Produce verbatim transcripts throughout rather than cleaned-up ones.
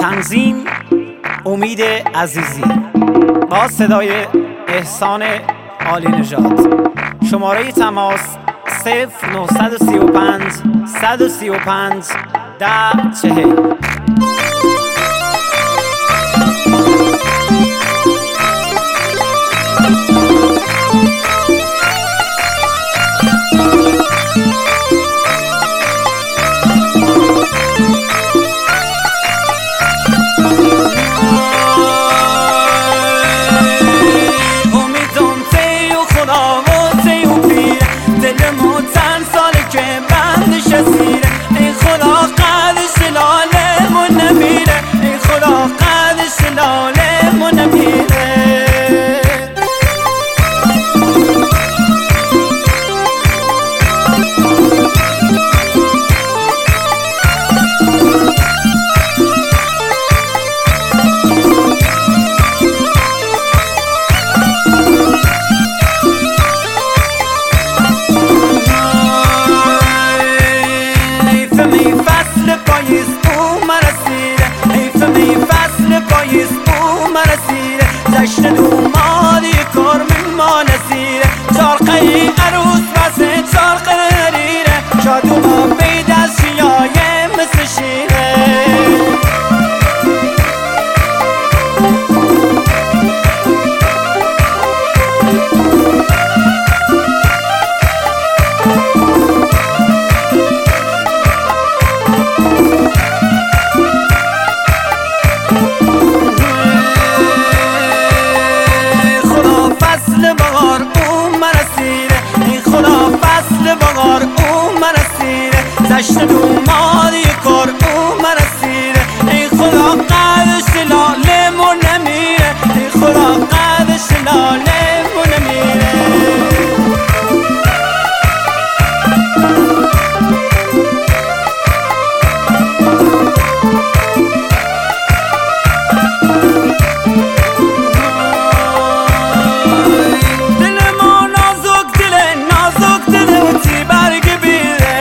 تنظیم امید عزیزی با صدای احسان عالی نژاد. شماره تماس صفر نه سه پنج صد و سی و پنج ده چهل. جشن دومادی کار ما نسیره چارقه عروس واسه چارقه نریره شادو ما بید از شیایه مثل شیره جشن دومادی کار او مرسیره ای خدا قدش لالمون نمیره ای خدا قدش لالمون نمیره دل ما نازک دله نازک دله و تی برگ بیره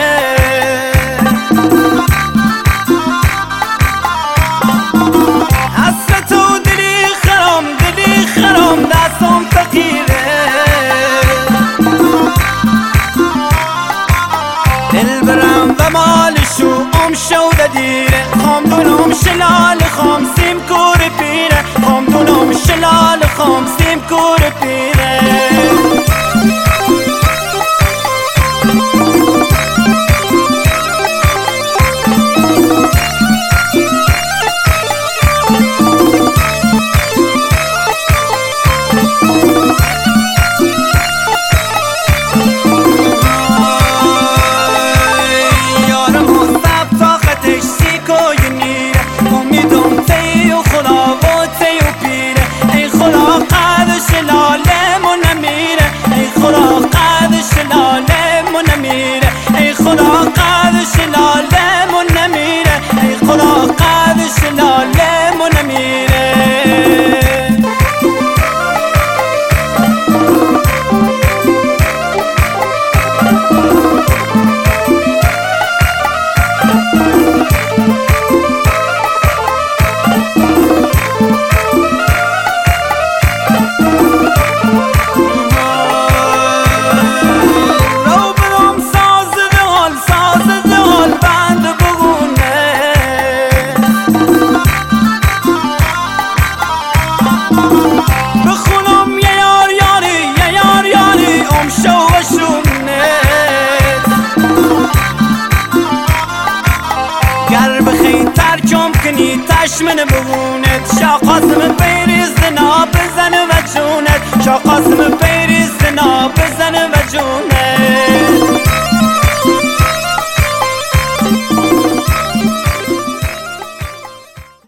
دستم فقیره دل برم و مالشو ام شود دیره خام دونم شلال خام سیم کور پیره خام دونم شلال خام سیم کور پیره تشمن بگونت شا قاسم بریز دنا بزن و جونت شا قاسم بریز دنا بزن و جونت